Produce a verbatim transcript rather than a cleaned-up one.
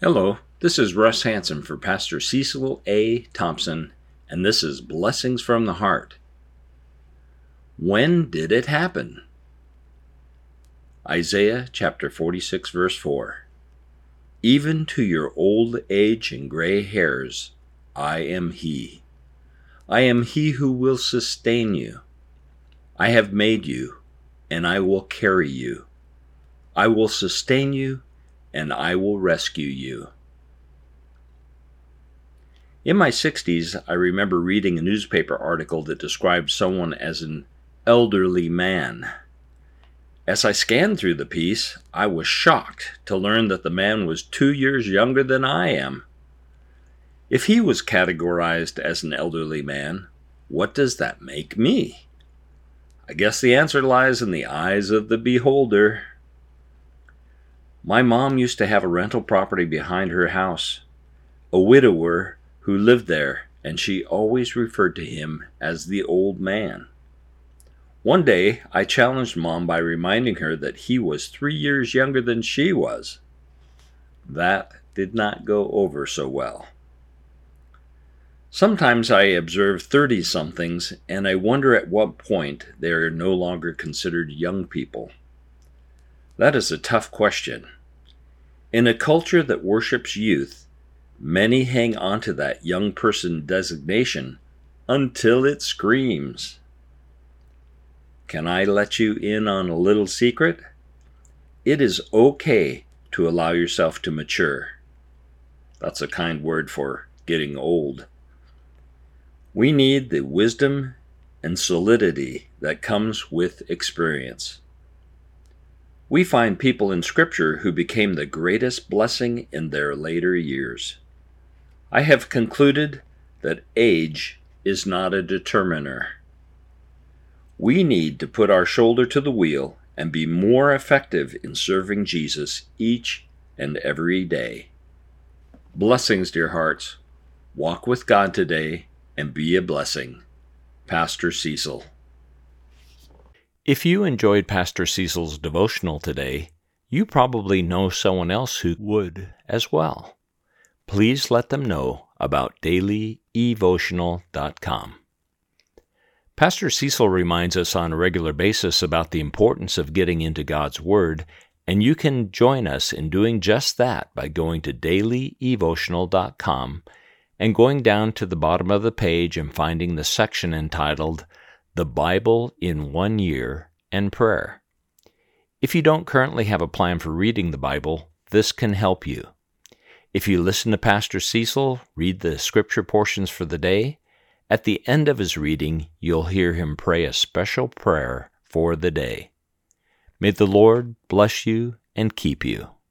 Hello, this is Russ Hanson for Pastor Cecil A. Thompson, and this is Blessings from the Heart. When did it happen? Isaiah chapter forty-six, verse four. Even to your old age and gray hairs, I am He. I am He who will sustain you. I have made you, and I will carry you. I will sustain you, and I will rescue you. In my sixties, I remember reading a newspaper article that described someone as an elderly man. As I scanned through the piece, I was shocked to learn that the man was two years younger than I am. If he was categorized as an elderly man, what does that make me? I guess the answer lies in the eyes of the beholder. My mom used to have a rental property behind her house, a widower who lived there, and she always referred to him as the old man. One day, I challenged Mom by reminding her that he was three years younger than she was. That did not go over so well. Sometimes I observe thirty-somethings, and I wonder at what point they are no longer considered young people. That is a tough question. In a culture that worships youth, many hang on to that young person designation until it screams. Can I let you in on a little secret? It is okay to allow yourself to mature. That's a kind word for getting old. We need the wisdom and solidity that comes with experience. We find people in Scripture who became the greatest blessing in their later years. I have concluded that age is not a determiner. We need to put our shoulder to the wheel and be more effective in serving Jesus each and every day. Blessings, dear hearts. Walk with God today and be a blessing. Pastor Cecil. If you enjoyed Pastor Cecil's devotional today, you probably know someone else who would as well. Please let them know about daily evotional dot com. Pastor Cecil reminds us on a regular basis about the importance of getting into God's Word, and you can join us in doing just that by going to daily evotional dot com and going down to the bottom of the page and finding the section entitled The Bible in One Year and Prayer. If you don't currently have a plan for reading the Bible, this can help you. If you listen to Pastor Cecil read the scripture portions for the day, at the end of his reading, you'll hear him pray a special prayer for the day. May the Lord bless you and keep you.